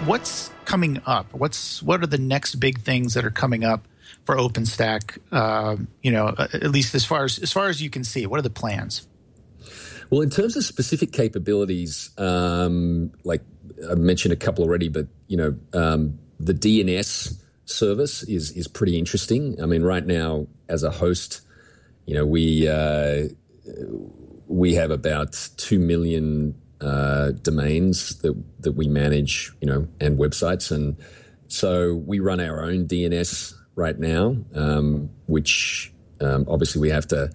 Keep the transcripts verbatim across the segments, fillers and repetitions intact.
what's coming up? What's what are the next big things that are coming up for OpenStack? Uh, you know, at least as far as as far as you can see, what are the plans? Well, in terms of specific capabilities, um, like I mentioned a couple already, but you know, um, the D N S service is is pretty interesting. I mean, right now as a host, you know, we uh, we have about two million uh, domains that that we manage, you know, and websites, and so we run our own D N S right now, um, which um, obviously we have to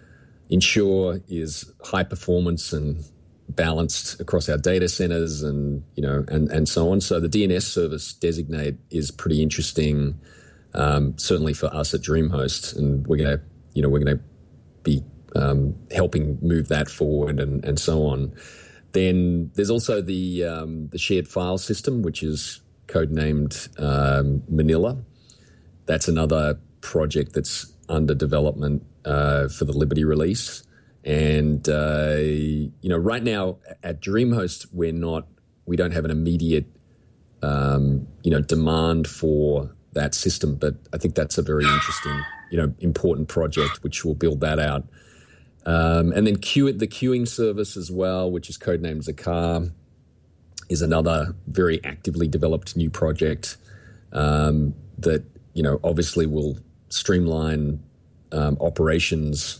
ensure is high performance and balanced across our data centers, and you know, and and so on. So the D N S service Designate is pretty interesting, um, certainly for us at DreamHost, and we're gonna, you know, we're gonna be um, helping move that forward, and and so on. Then there's also the um, the shared file system, which is codenamed um, Manila. That's another project that's under development uh, for the Liberty release. And, uh, you know, right now at DreamHost, we're not, we don't have an immediate, um, you know, demand for that system. But I think that's a very interesting, you know, important project, which will build that out. Um, and then Q, the queuing service as well, which is codenamed Zakar, is another very actively developed new project um, that, you know, obviously will streamline um, operations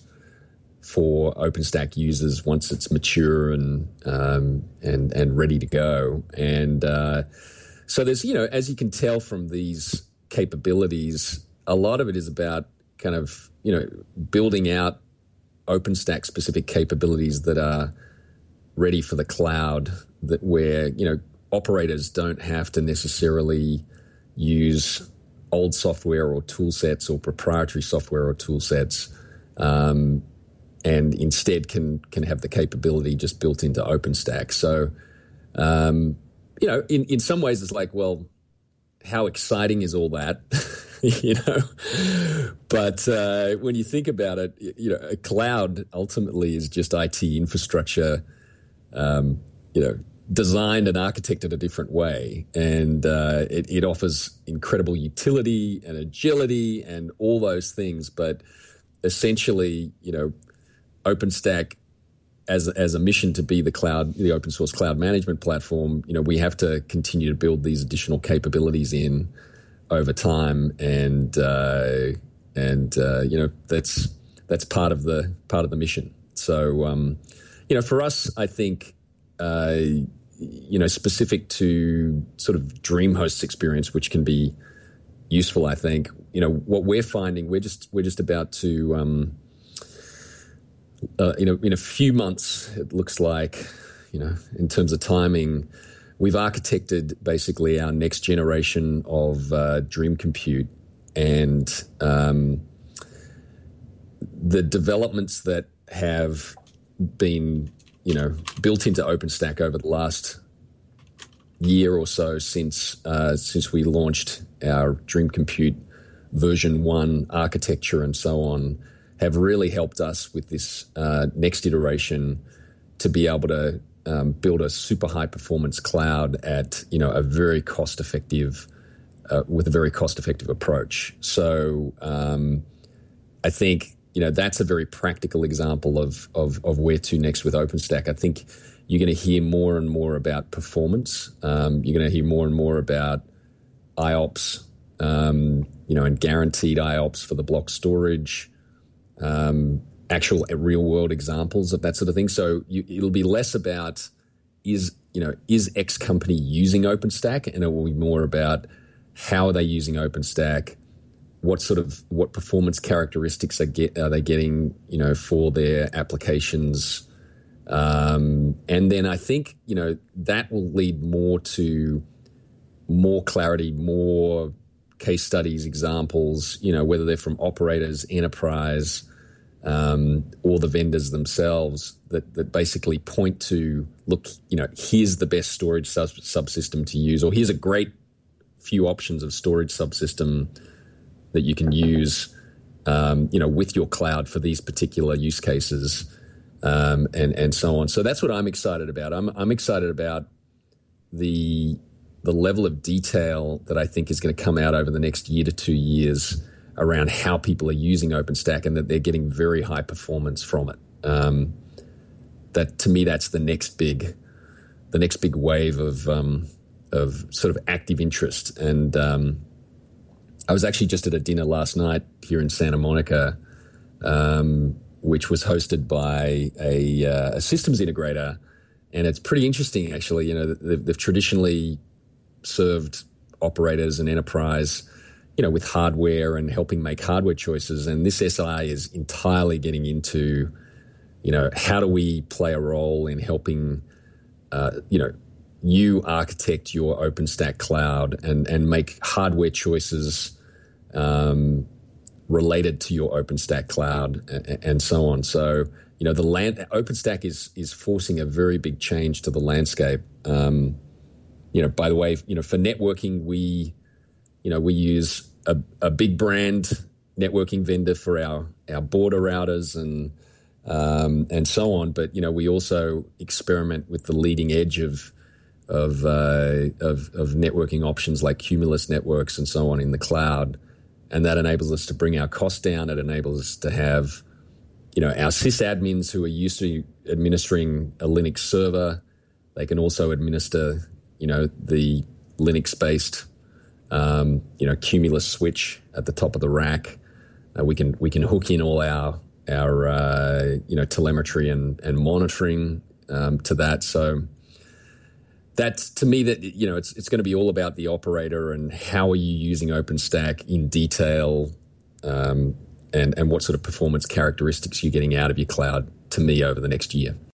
for OpenStack users once it's mature and um, and and ready to go. And uh, so there's, you know, as you can tell from these capabilities, a lot of it is about kind of, you know, building out OpenStack specific capabilities that are ready for the cloud, that where, you know, operators don't have to necessarily use old software or tool sets or proprietary software or tool sets, um, and instead can can have the capability just built into OpenStack. So, um, you know, in, in some ways it's like, well, how exciting is all that? You know, but uh, when you think about it, you know, a cloud ultimately is just I T infrastructure, um, you know, designed and architected a different way, and uh, it, it offers incredible utility and agility and all those things. But essentially, you know, OpenStack as as a mission to be the cloud, the open source cloud management platform, you know, we have to continue to build these additional capabilities in over time, and uh, and uh, you know, that's that's part of the part of the mission. So um, you know, for us, I think uh, you know, specific to sort of DreamHost's experience, which can be useful, I think, you know, what we're finding, we're just we're just about to um, uh, you know, in a few months, it looks like, you know, in terms of timing, we've architected basically our next generation of uh, Dream Compute, and um, the developments that have been, you know, built into OpenStack over the last year or so since uh, since we launched our Dream Compute version one architecture and so on, have really helped us with this uh, next iteration to be able to Um, build a super high performance cloud at, you know, a very cost effective, uh, with a very cost effective approach. So um, I think, you know, that's a very practical example of, of of where to next with OpenStack. I think you're going to hear more and more about performance. Um, you're going to hear more and more about I O P S, um, you know, and guaranteed I O P S for the block storage. Um, actual real world examples of that sort of thing. So you, it'll be less about is, you know, is X company using OpenStack, and it will be more about how are they using OpenStack, what sort of, what performance characteristics are, get, are they getting, you know, for their applications. Um, and then I think, you know, that will lead more to more clarity, more case studies, examples, you know, whether they're from operators, enterprise, Um, or the vendors themselves, that, that basically point to, look, you know, here's the best storage sub- subsystem to use, or here's a great few options of storage subsystem that you can use, um, you know, with your cloud for these particular use cases, um, and and so on. So that's what I'm excited about. I'm I'm excited about the the level of detail that I think is going to come out over the next year to two years around how people are using OpenStack and that they're getting very high performance from it. Um, that to me, that's the next big, the next big wave of um, of sort of active interest. And um, I was actually just at a dinner last night here in Santa Monica, um, which was hosted by a, uh, a systems integrator, and it's pretty interesting actually. You know, they've, they've traditionally served operators and enterprise, you know, with hardware and helping make hardware choices. And this S I is entirely getting into, you know, how do we play a role in helping, uh, you know, you architect your OpenStack cloud and, and make hardware choices um, related to your OpenStack cloud and, and so on. So, you know, the land OpenStack is is forcing a very big change to the landscape. Um, you know, by the way, you know, for networking, we, you know, we use a, a big brand networking vendor for our, our border routers and um, and so on. But, you know, we also experiment with the leading edge of of, uh, of of networking options like Cumulus networks and so on in the cloud. And that enables us to bring our costs down. It enables us to have, you know, our sysadmins who are used to administering a Linux server, they can also administer, you know, the Linux-based, um, you know, Cumulus switch at the top of the rack. Uh, we can we can hook in all our our uh, you know telemetry and and monitoring um, to that. So that's to me that you know it's it's going to be all about the operator and how are you using OpenStack in detail, um, and and what sort of performance characteristics you're getting out of your cloud. To me, over the next year.